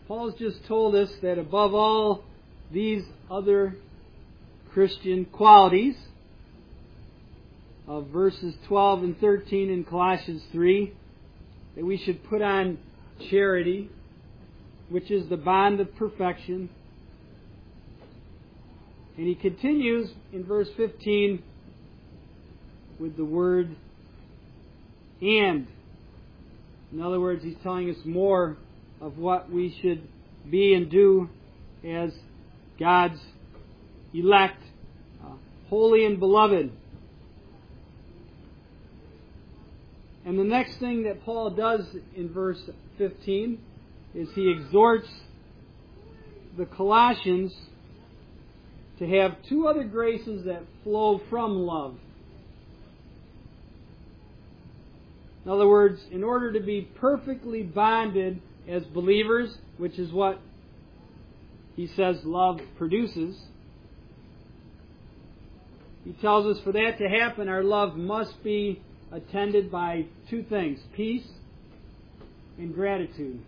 Paul's just told us that above all these other Christian qualities of verses 12 and 13 in Colossians 3, that we should put on charity, which is the bond of perfection. And he continues in verse 15 with the word and. In other words, he's telling us more of what we should be and do as God's elect, holy and beloved. And the next thing that Paul does in verse 15 is he exhorts the Colossians to have two other graces that flow from love. In other words, in order to be perfectly bonded as believers, which is what he says love produces, he tells us for that to happen, our love must be attended by two things: peace and gratitude.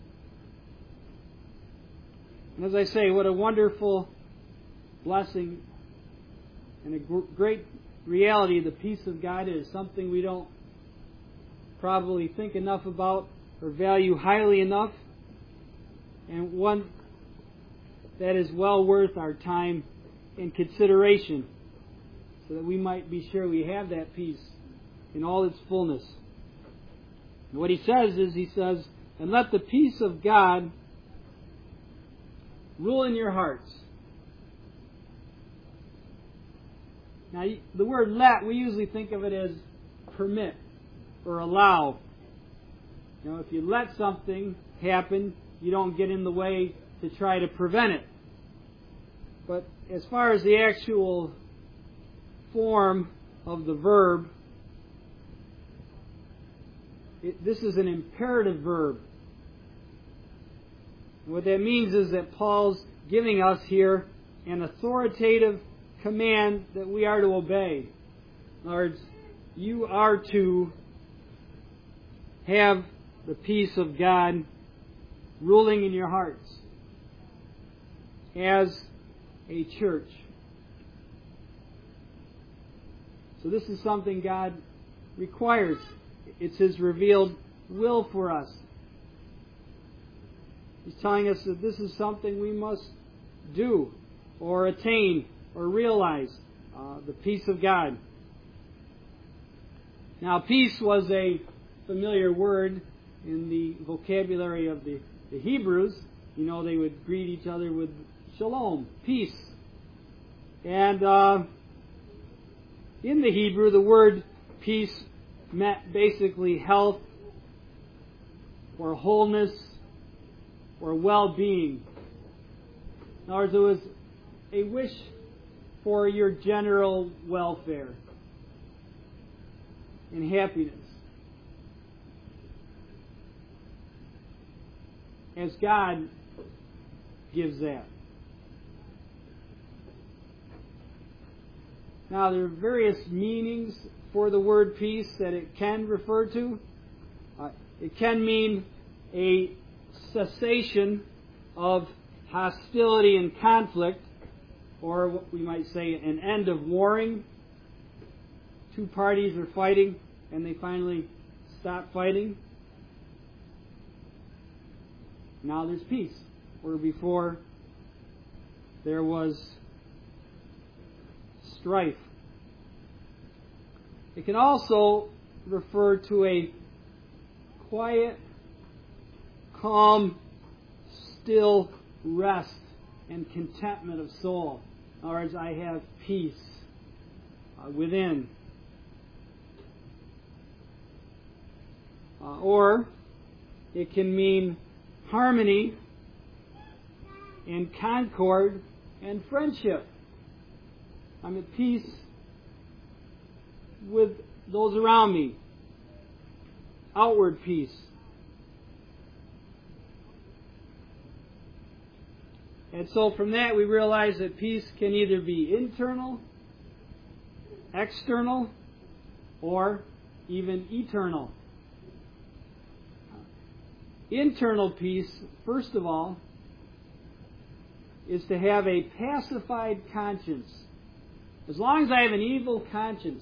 And as I say, what a wonderful blessing and a great reality the peace of God is. Something we don't probably think enough about or value highly enough, and one that is well worth our time and consideration, so that we might be sure we have that peace in all its fullness. And what he says is, and let the peace of God rule in your hearts. Now, the word let, we usually think of it as permit or allow. You know, if you let something happen, you don't get in the way to try to prevent it. But as far as the actual form of the verb, this is an imperative verb. And what that means is that Paul's giving us here an authoritative command that we are to obey. In other words, you are to have the peace of God ruling in your hearts as a church. So this is something God requires. It's His revealed will for us. He's telling us that this is something we must do or attain or realize, the peace of God. Now, peace was a familiar word in the vocabulary of the Hebrews. You know, they would greet each other with shalom, peace. And in the Hebrew, the word peace meant basically health or wholeness or well-being. In other words, it was a wish for your general welfare and happiness. As God gives that. Now, there are various meanings for the word peace that it can refer to. It can mean a cessation of hostility and conflict, or what we might say an end of warring. Two parties are fighting and they finally stop fighting. Now there's peace, where before there was strife. It can also refer to a quiet, calm, still rest and contentment of soul. In other words, I have peace within. Or it can mean harmony and concord and friendship. I'm at peace with those around me. Outward peace. And so from that we realize that peace can either be internal, external, or even eternal. Internal peace, first of all, is to have a pacified conscience. As long as I have an evil conscience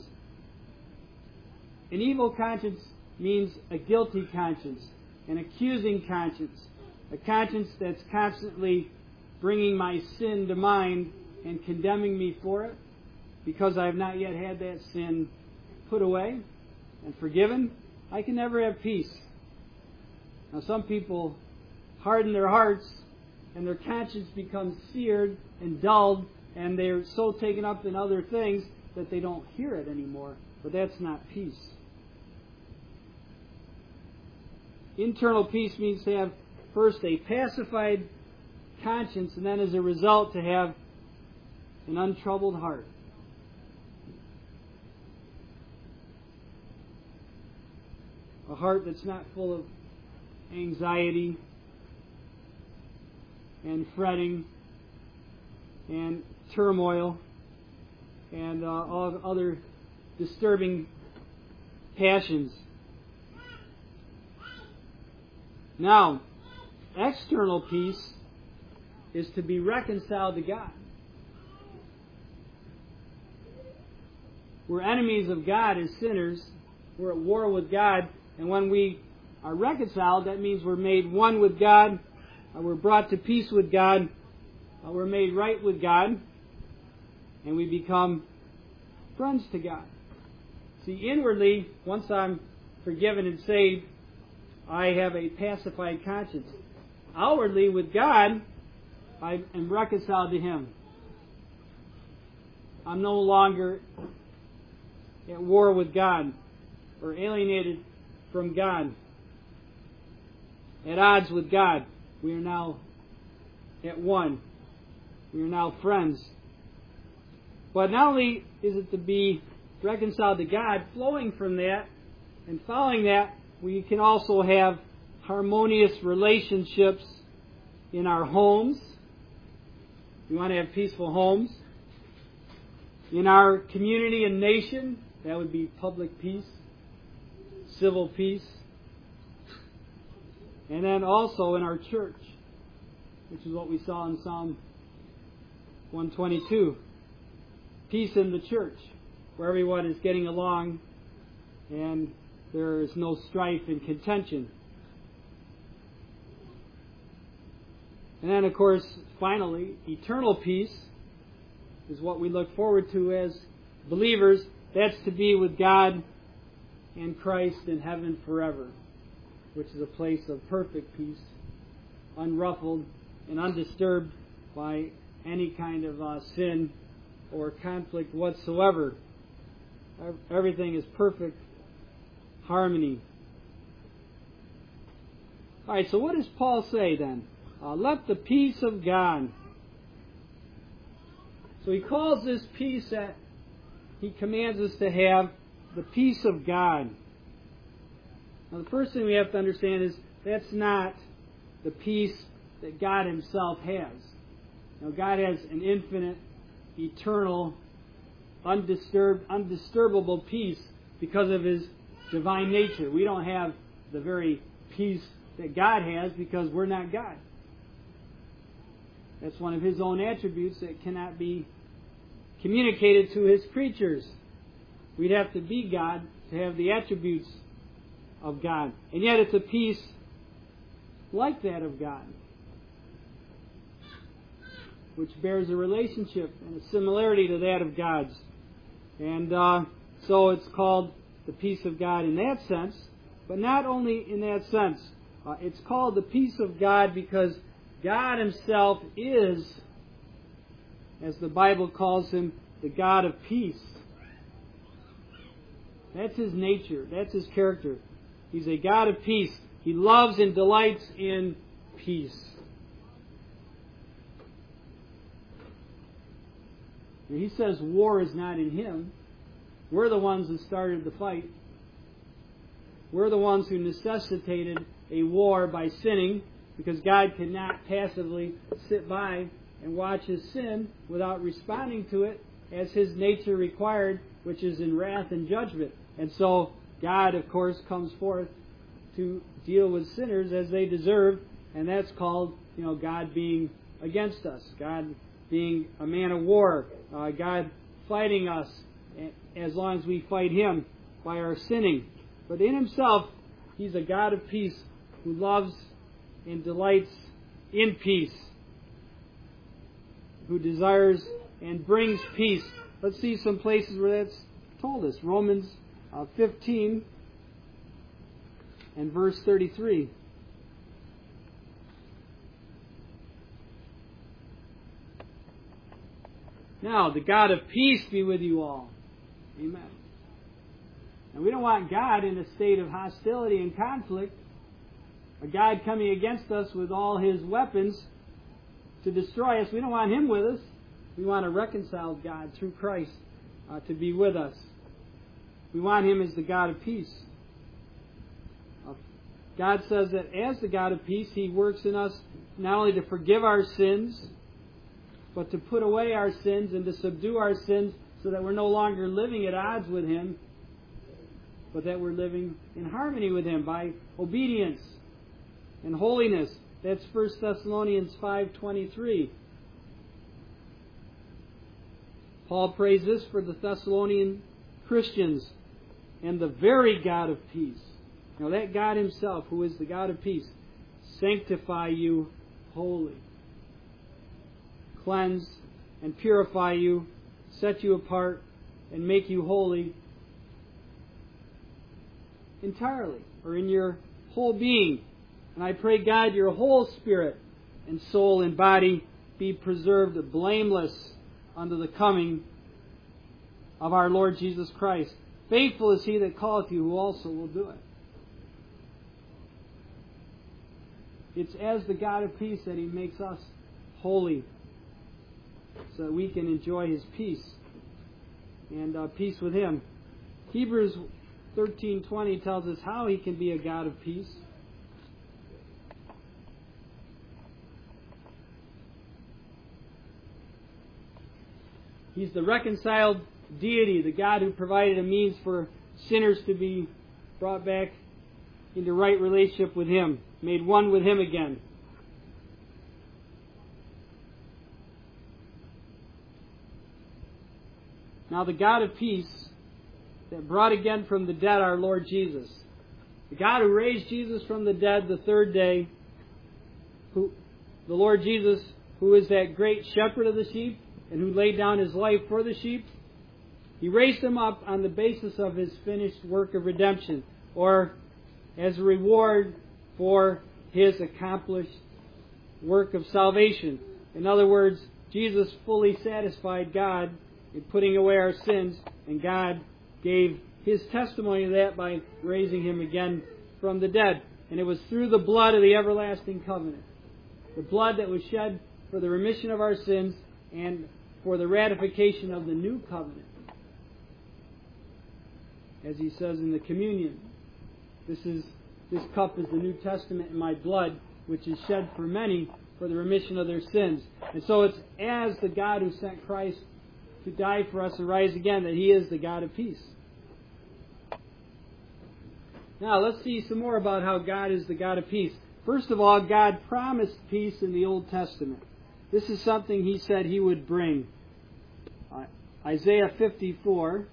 means a guilty conscience, an accusing conscience, a conscience that's constantly bringing my sin to mind and condemning me for it because I have not yet had that sin put away and forgiven. I can never have peace. Now, some people harden their hearts and their conscience becomes seared and dulled, and they're so taken up in other things that they don't hear it anymore. But that's not peace. Internal peace means to have first a pacified conscience, and then as a result to have an untroubled heart. A heart that's not full of anxiety and fretting and turmoil and all other disturbing passions. Now, external peace is to be reconciled to God. We're enemies of God as sinners. We're at war with God. And when we are reconciled, that means we're made one with God. We're brought to peace with God. We're made right with God. And we become friends to God. See, inwardly, once I'm forgiven and saved, I have a pacified conscience. Outwardly, with God, I am reconciled to Him. I'm no longer at war with God or alienated from God, at odds with God. We are now at one. We are now friends. But not only is it to be reconciled to God, flowing from that and following that, we can also have harmonious relationships in our homes. We want to have peaceful homes. In our community and nation, that would be public peace, civil peace. And then also in our church, which is what we saw in Psalm 122. Peace in the church, where everyone is getting along and there is no strife and contention. And then, of course, finally, eternal peace is what we look forward to as believers. That's to be with God and Christ in heaven forever, which is a place of perfect peace, unruffled and undisturbed by any kind of sin or conflict whatsoever. Everything is perfect harmony. All right, so what does Paul say then? Let the peace of God. So he calls this peace that he commands us to have the peace of God. Now, the first thing we have to understand is that's not the peace that God Himself has. Now, God has an infinite, eternal, undisturbable peace because of His divine nature. We don't have the very peace that God has because we're not God. That's one of His own attributes that cannot be communicated to His creatures. We'd have to be God to have the attributes of God. And yet it's a peace like that of God, which bears a relationship and a similarity to that of God's. And so it's called the peace of God in that sense, but not only in that sense. It's called the peace of God because God Himself is, as the Bible calls Him, the God of peace. That's His nature. That's His character. He's a God of peace. He loves and delights in peace. And He says war is not in Him. We're the ones who started the fight. We're the ones who necessitated a war by sinning, because God cannot passively sit by and watch His sin without responding to it as His nature required, which is in wrath and judgment. And so God, of course, comes forth to deal with sinners as they deserve, and that's called, God being against us, God being a man of war, God fighting us as long as we fight Him by our sinning. But in Himself, He's a God of peace who loves and delights in peace, who desires and brings peace. Let's see some places where that's told us. Romans 15 and verse 33. Now, the God of peace be with you all. Amen. And we don't want God in a state of hostility and conflict, a God coming against us with all His weapons to destroy us. We don't want Him with us. We want a reconciled God through Christ to be with us. We want Him as the God of peace. God says that as the God of peace, He works in us not only to forgive our sins, but to put away our sins and to subdue our sins so that we're no longer living at odds with Him, but that we're living in harmony with Him by obedience and holiness. That's 1 Thessalonians 5:23. Paul prays this for the Thessalonian Christians. And the very God of peace. Now that God Himself, who is the God of peace, sanctify you wholly. Cleanse and purify you, set you apart, and make you holy entirely, or in your whole being. And I pray, God, your whole spirit and soul and body be preserved blameless unto the coming of our Lord Jesus Christ. Faithful is He that calleth you, who also will do it. It's as the God of peace that He makes us holy, so that we can enjoy His peace and peace with Him. Hebrews 13:20 tells us how He can be a God of peace. He's the reconciled deity, the God who provided a means for sinners to be brought back into right relationship with Him, made one with Him again. Now the God of peace that brought again from the dead our Lord Jesus, the God who raised Jesus from the dead the third day, the Lord Jesus, who is that great shepherd of the sheep and who laid down His life for the sheep, He raised Him up on the basis of His finished work of redemption, or as a reward for His accomplished work of salvation. In other words, Jesus fully satisfied God in putting away our sins, and God gave His testimony to that by raising Him again from the dead. And it was through the blood of the everlasting covenant, the blood that was shed for the remission of our sins and for the ratification of the new covenant. As He says in the communion, this cup is the New Testament in my blood, which is shed for many for the remission of their sins. And so it's as the God who sent Christ to die for us and rise again that He is the God of peace. Now let's see some more about how God is the God of peace. First of all, God promised peace in the Old Testament. This is something He said He would bring. Isaiah 54.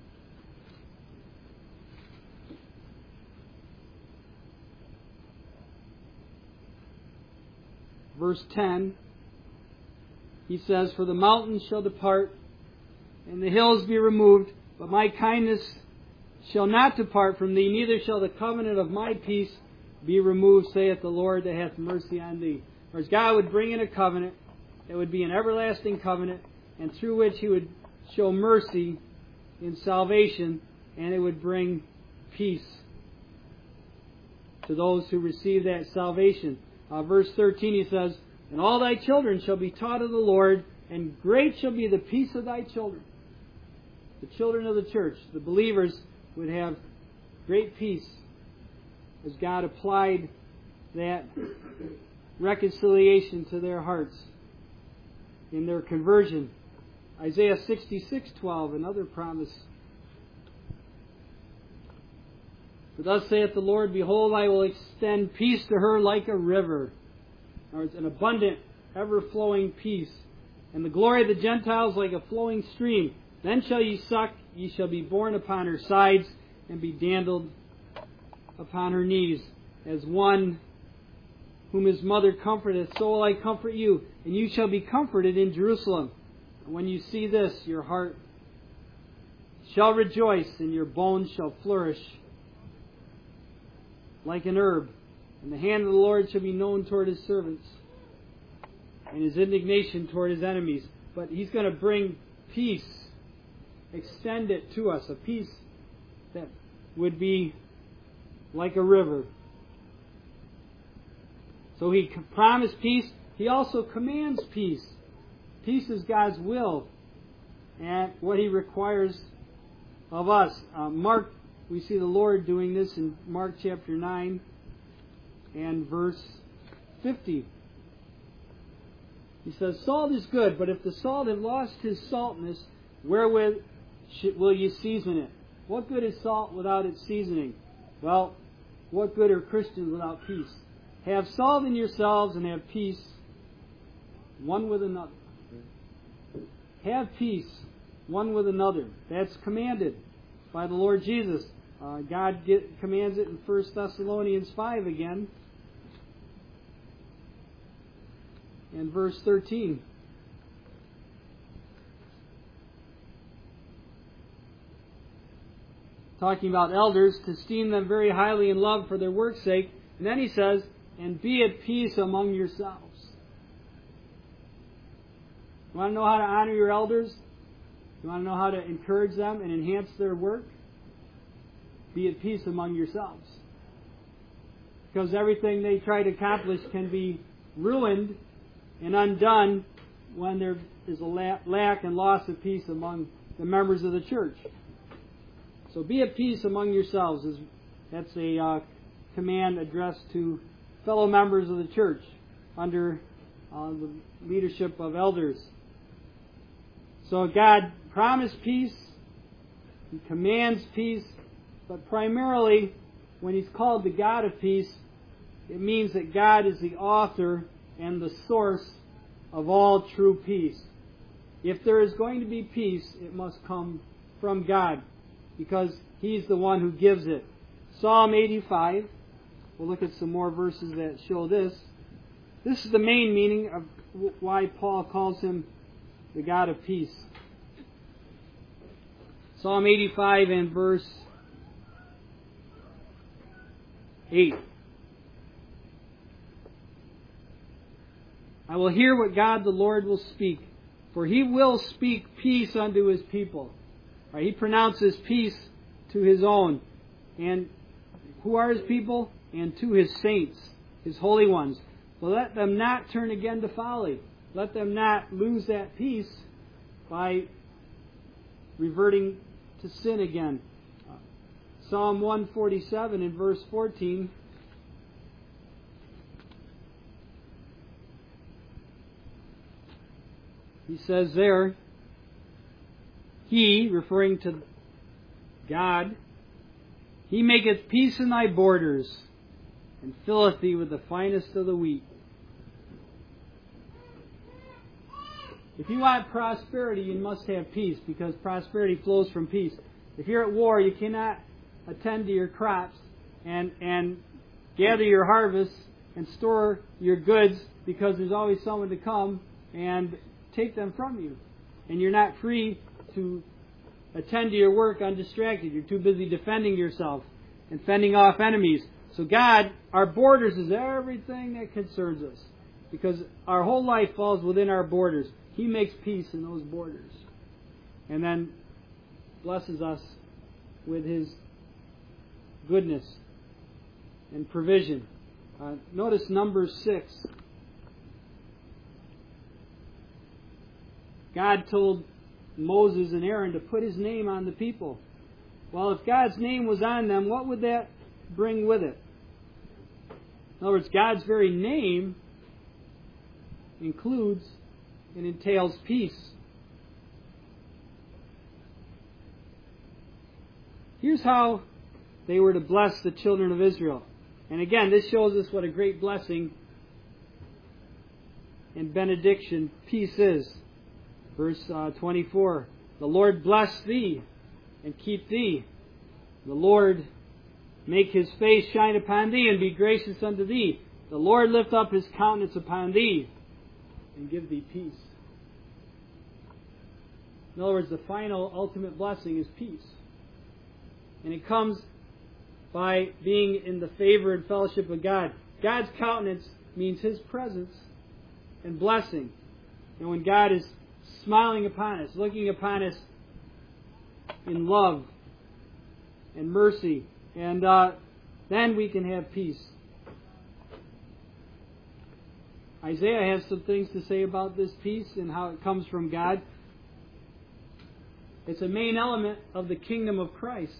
Verse 10, He says, "For the mountains shall depart, and the hills be removed, but my kindness shall not depart from thee, neither shall the covenant of my peace be removed, saith the Lord that hath mercy on thee." Whereas God would bring in a covenant that would be an everlasting covenant, and through which He would show mercy in salvation, and it would bring peace to those who receive that salvation. Verse 13, He says, "And all thy children shall be taught of the Lord, and great shall be the peace of thy children." The children of the church, the believers, would have great peace as God applied that reconciliation to their hearts in their conversion. Isaiah 66:12, another promise For thus saith the Lord, Behold, I will extend peace to her like a river. Or it's an abundant, ever-flowing peace. And the glory of the Gentiles like a flowing stream. Then shall ye suck, ye shall be borne upon her sides, and be dandled upon her knees. As one whom his mother comforteth, so will I comfort you, and you shall be comforted in Jerusalem. And when you see this, your heart shall rejoice, and your bones shall flourish like an herb. And the hand of the Lord shall be known toward His servants, and His indignation toward His enemies. But He's going to bring peace, extend it to us, a peace that would be like a river. So He promised peace. He also commands peace. Peace is God's will and what He requires of us. Mark, we see the Lord doing this in Mark chapter 9 and verse 50. He says, Salt is good, but if the salt have lost his saltness, wherewith will ye season it? What good is salt without its seasoning? Well, what good are Christians without peace? Have salt in yourselves and have peace one with another. Have peace one with another. That's commanded by the Lord Jesus. God commands it in 1 Thessalonians 5 again. In verse 13. Talking about elders, to esteem them very highly in love for their work's sake. And then he says, and be at peace among yourselves. You want to know how to honor your elders? You want to know how to encourage them and enhance their work? Be at peace among yourselves. Because everything they try to accomplish can be ruined and undone when there is a lack and loss of peace among the members of the church. So be at peace among yourselves. That's a command addressed to fellow members of the church under the leadership of elders. So God promised peace. He commands peace. But primarily, when He's called the God of peace, it means that God is the author and the source of all true peace. If there is going to be peace, it must come from God, because He's the one who gives it. Psalm 85, we'll look at some more verses that show this. This is the main meaning of why Paul calls Him the God of peace. Psalm 85 and verse 8. I will hear what God the Lord will speak, for He will speak peace unto His people. Right, He pronounces peace to His own. And who are His people? And to His saints, His holy ones. Well, let them not turn again to folly. Let them not lose that peace by reverting to sin again. Psalm 147 in verse 14. He says there, He, referring to God, He maketh peace in thy borders, and filleth thee with the finest of the wheat. If you want prosperity, you must have peace, because prosperity flows from peace. If you're at war, you cannot attend to your crops and gather your harvest and store your goods, because there's always someone to come and take them from you. And you're not free to attend to your work undistracted. You're too busy defending yourself and fending off enemies. So God, our borders is everything that concerns us, because our whole life falls within our borders. He makes peace in those borders, and then blesses us with His goodness and provision. Notice Numbers 6. God told Moses and Aaron to put His name on the people. Well, if God's name was on them, what would that bring with it? In other words, God's very name includes and entails peace. Here's how they were to bless the children of Israel. And again, this shows us what a great blessing and benediction peace is. Verse 24, the Lord bless thee and keep thee. The Lord make his face shine upon thee and be gracious unto thee. The Lord lift up his countenance upon thee and give thee peace. In other words, the final ultimate blessing is peace. And it comes by being in the favor and fellowship of God. God's countenance means his presence and blessing. And when God is smiling upon us, looking upon us in love and mercy, and then we can have peace. Isaiah has some things to say about this peace and how it comes from God. It's a main element of the kingdom of Christ.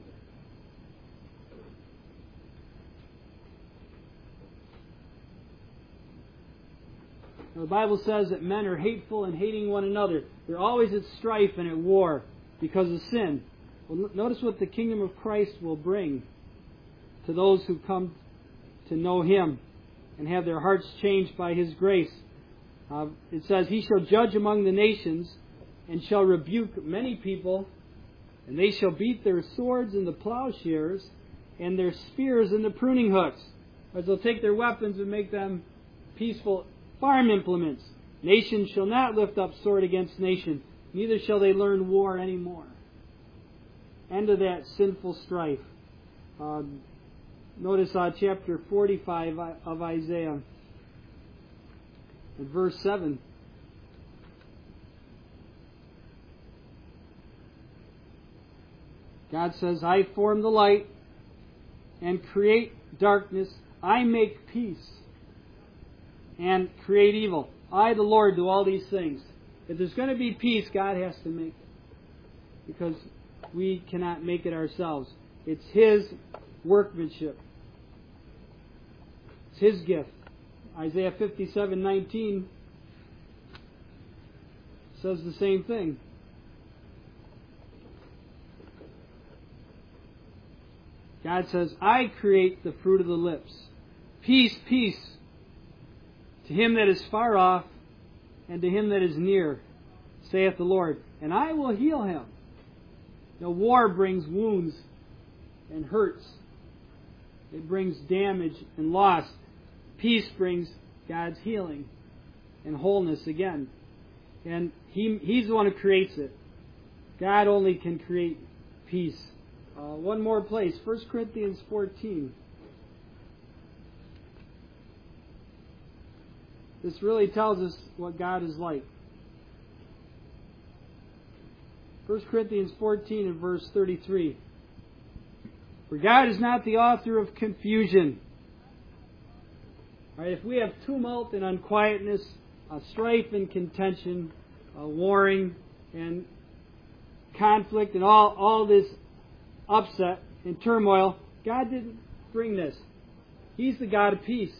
The Bible says that men are hateful and hating one another. They're always at strife and at war because of sin. Well, notice what the kingdom of Christ will bring to those who come to know Him and have their hearts changed by His grace. It says, He shall judge among the nations and shall rebuke many people, and they shall beat their swords in the plowshares and their spears in the pruning hooks. As they'll take their weapons and make them peaceful farm implements. Nation shall not lift up sword against nation, neither shall they learn war anymore. End of that sinful strife. Notice chapter 45 of Isaiah, in verse 7. God says, I form the light and create darkness. I make peace and create evil. I, the Lord, do all these things. If there's going to be peace, God has to make it, because we cannot make it ourselves. It's His workmanship. It's His gift. Isaiah 57:19 says the same thing. God says, I create the fruit of the lips. Peace, peace, to him that is far off and to him that is near, saith the Lord, and I will heal him. Now, war brings wounds and hurts. It brings damage and loss. Peace brings God's healing and wholeness again. And He's the one who creates it. God only can create peace. One more place, 1 Corinthians 14. This really tells us what God is like. 1 Corinthians 14 and verse 33. For God is not the author of confusion. All right, if we have tumult and unquietness, strife and contention, warring and conflict and all this upset and turmoil, God didn't bring this. He's the God of peace.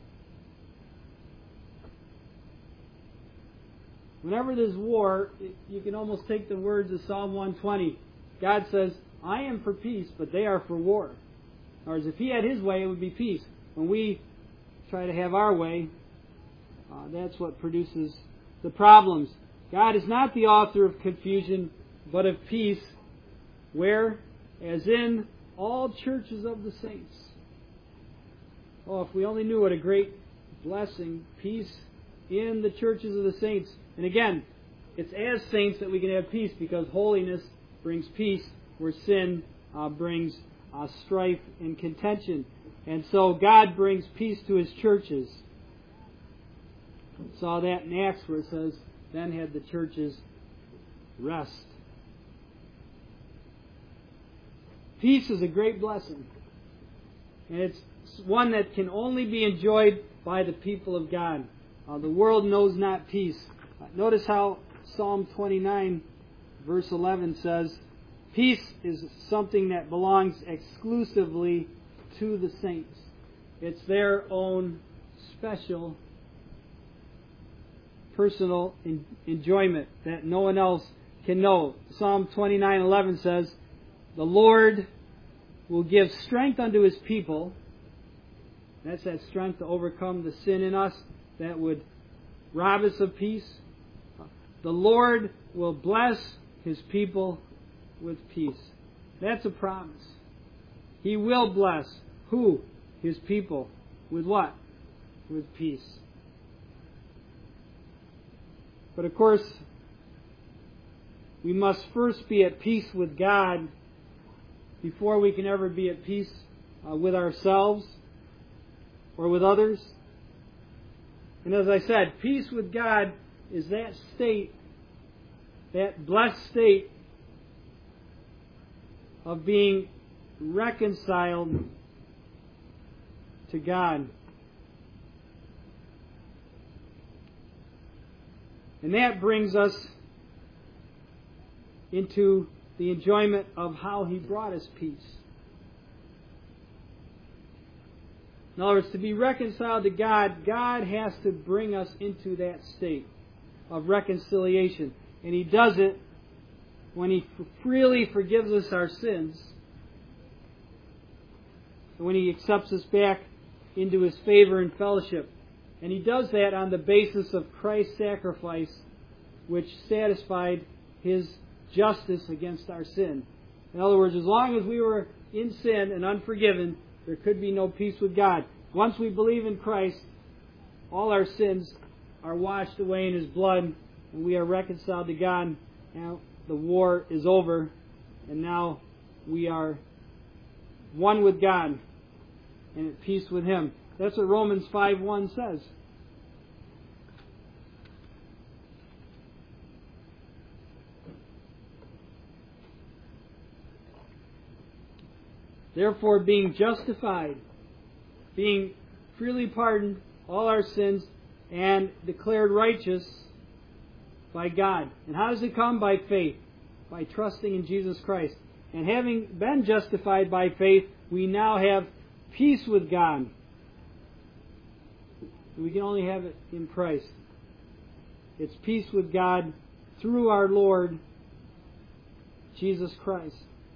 Whenever there's war, you can almost take the words of Psalm 120. God says, I am for peace, but they are for war. In other words, if He had His way, it would be peace. When we try to have our way, that's what produces the problems. God is not the author of confusion, but of peace. Where? As in all churches of the saints. Oh, if we only knew what a great blessing, peace in the churches of the saints. And again, it's as saints that we can have peace, because holiness brings peace, where sin brings strife and contention. And so God brings peace to His churches. We saw that in Acts, where it says, then had the churches rest. Peace is a great blessing. And it's one that can only be enjoyed by the people of God. The world knows not peace. Notice how Psalm 29 verse 11 says, peace is something that belongs exclusively to the saints. It's their own special personal enjoyment that no one else can know. Psalm 29:11 says, the Lord will give strength unto His people. That's that strength to overcome the sin in us that would rob us of peace. The Lord will bless His people with peace. That's a promise. He will bless who? His people. With what? With peace. But of course, we must first be at peace with God before we can ever be at peace with ourselves or with others. And as I said, peace with God is that state, that blessed state of being reconciled to God. And that brings us into the enjoyment of how He brought us peace. In other words, to be reconciled to God, God has to bring us into that state of reconciliation. And He does it when He freely forgives us our sins, and when He accepts us back into His favor and fellowship. And He does that on the basis of Christ's sacrifice, which satisfied His justice against our sin. In other words, as long as we were in sin and unforgiven, there could be no peace with God. Once we believe in Christ, all our sins are washed away in His blood, and we are reconciled to God. Now the war is over, and now we are one with God and at peace with Him. That's what Romans 5:1 says. Therefore, being justified, being freely pardoned all our sins, and declared righteous by God. And how does it come? By faith, by trusting in Jesus Christ. And having been justified by faith, we now have peace with God. We can only have it in Christ. It's peace with God through our Lord Jesus Christ.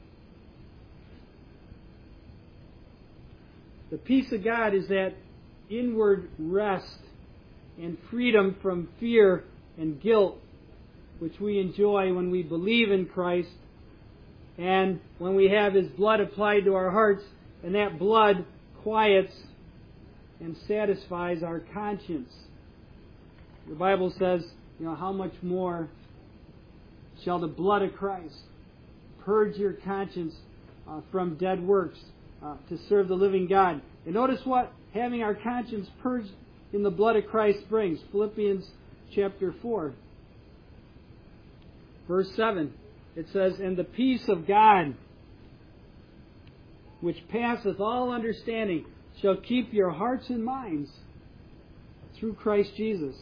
The peace of God is that inward rest and freedom from fear and guilt which we enjoy when we believe in Christ and when we have His blood applied to our hearts, and that blood quiets and satisfies our conscience. The Bible says, how much more shall the blood of Christ purge your conscience from dead works to serve the living God. And notice what having our conscience purged in the blood of Christ brings. Philippians chapter 4, verse 7. It says, "And the peace of God, which passeth all understanding, shall keep your hearts and minds through Christ Jesus."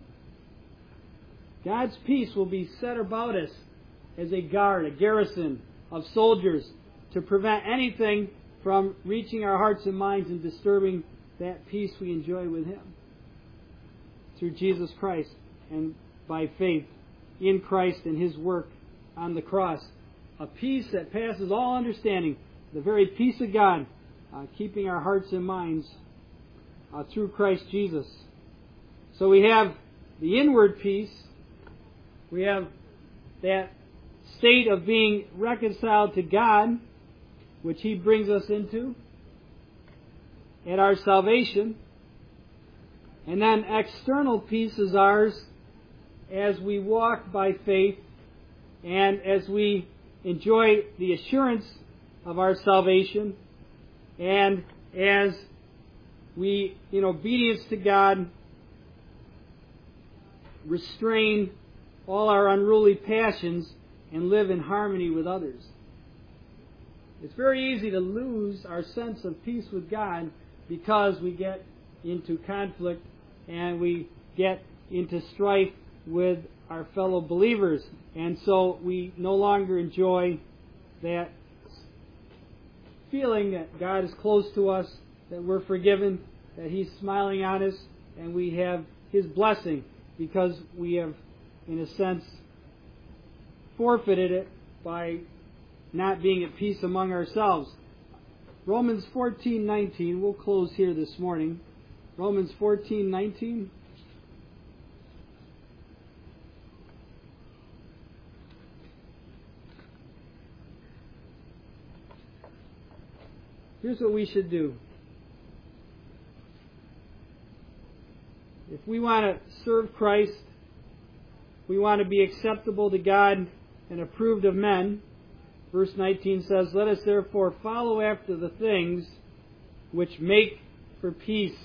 God's peace will be set about us as a guard, a garrison of soldiers to prevent anything from reaching our hearts and minds and disturbing that peace we enjoy with Him through Jesus Christ and by faith in Christ and His work on the cross. A peace that passes all understanding, the very peace of God, keeping our hearts and minds through Christ Jesus. So we have the inward peace. We have that state of being reconciled to God, which He brings us into at our salvation. And then external peace is ours as we walk by faith and as we enjoy the assurance of our salvation, and as we, in obedience to God, restrain all our unruly passions and live in harmony with others. It's very easy to lose our sense of peace with God because we get into conflict and we get into strife with our fellow believers. And so we no longer enjoy that feeling that God is close to us, that we're forgiven, that He's smiling on us, and we have His blessing because we have, in a sense, forfeited it by not being at peace among ourselves. Romans 14:19. We'll close here this morning. Romans 14:19. Here's what we should do. If we want to serve Christ, we want to be acceptable to God and approved of men. Verse 19 says, "Let us therefore follow after the things which make for peace,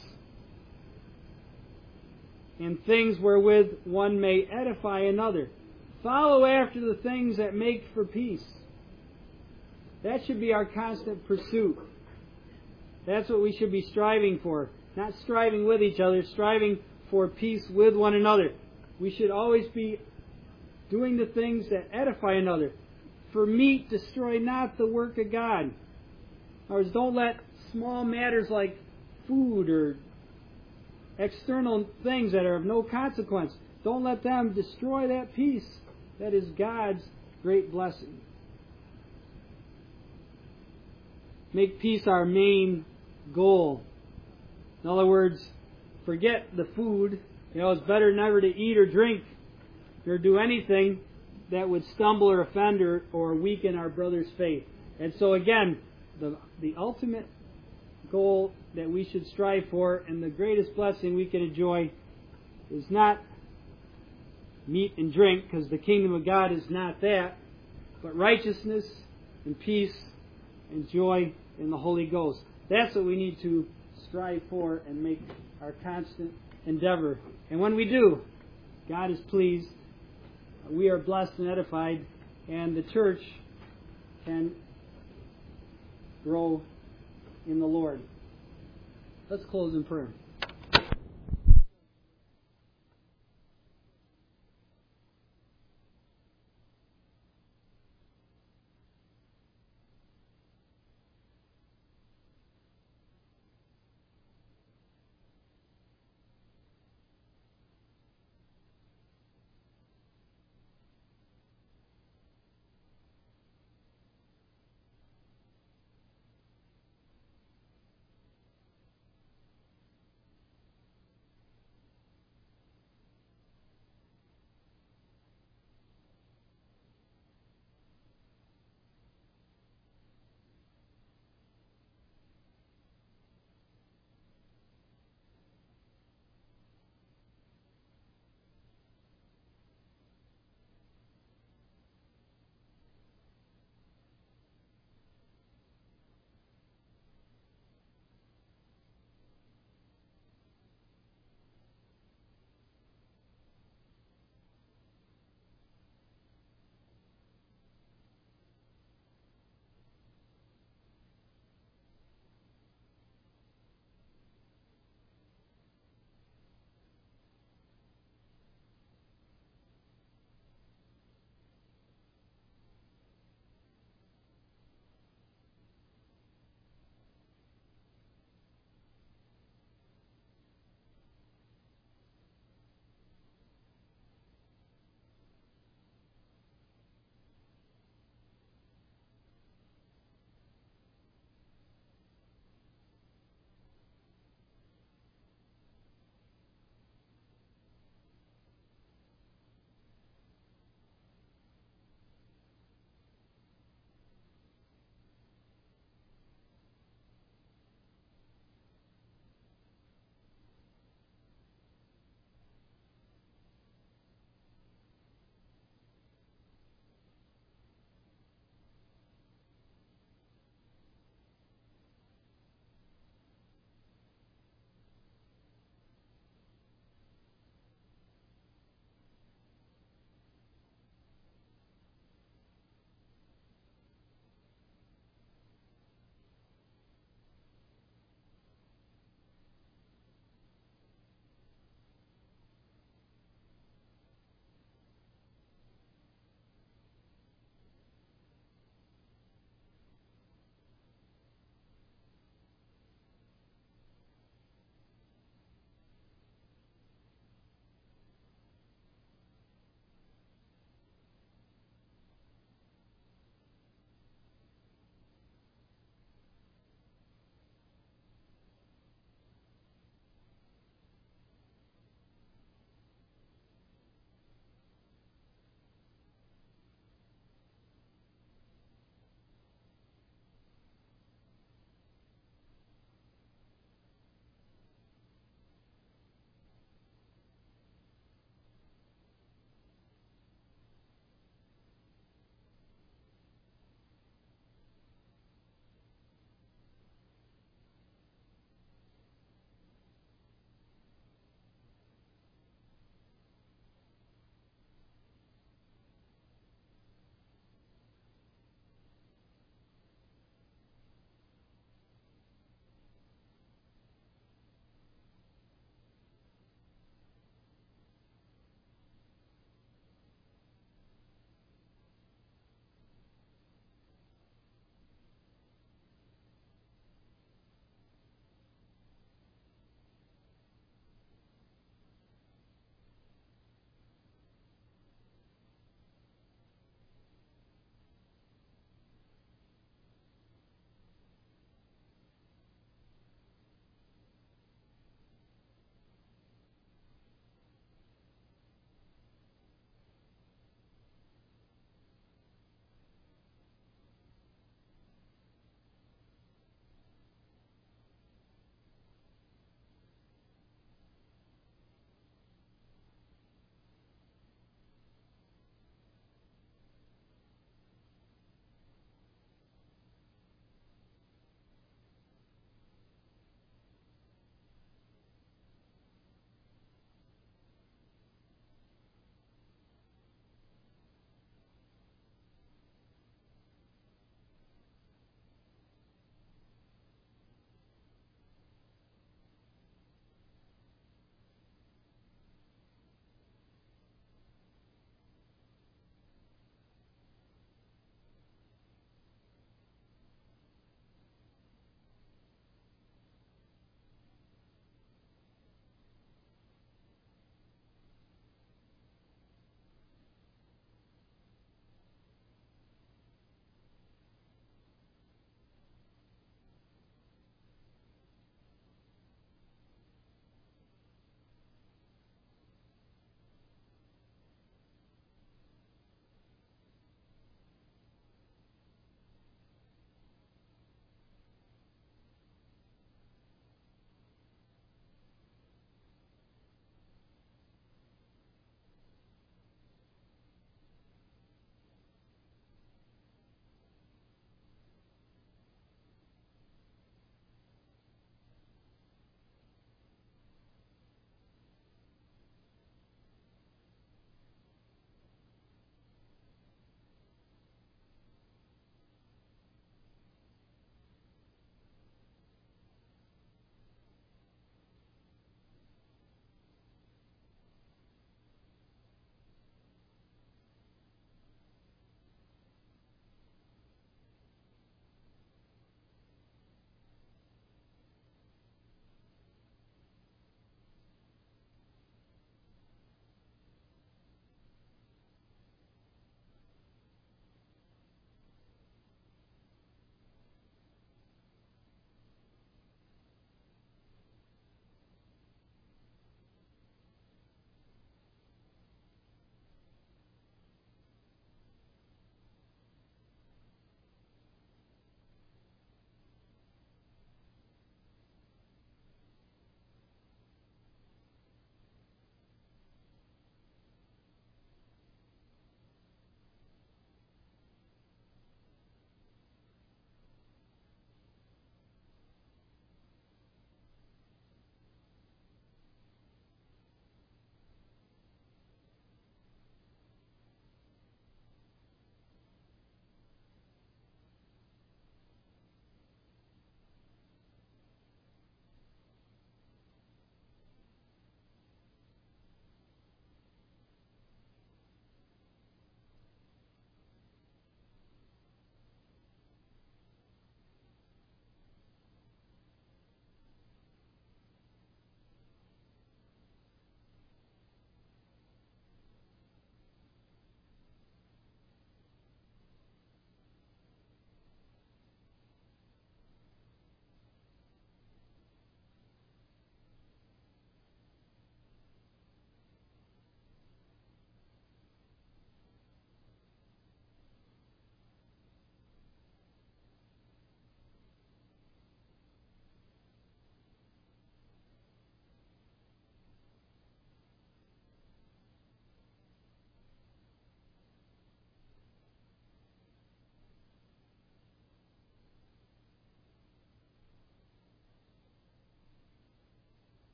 and things wherewith one may edify another." Follow after the things that make for peace. That should be our constant pursuit. That's what we should be striving for. Not striving with each other, striving for peace with one another. We should always be doing the things that edify another. For meat destroy not the work of God. In other words, don't let small matters like food or external things that are of no consequence, don't let them destroy that peace that is God's great blessing. Make peace our main goal. In other words, forget the food. It's better never to eat or drink or do anything that would stumble or offend or weaken our brother's faith. And so again, the ultimate goal that we should strive for and the greatest blessing we can enjoy is not meat and drink, because the kingdom of God is not that, but righteousness and peace and joy in the Holy Ghost. That's what we need to strive for and make our constant endeavor. And when we do, God is pleased, we are blessed and edified, and the church can grow in the Lord. Let's close in prayer.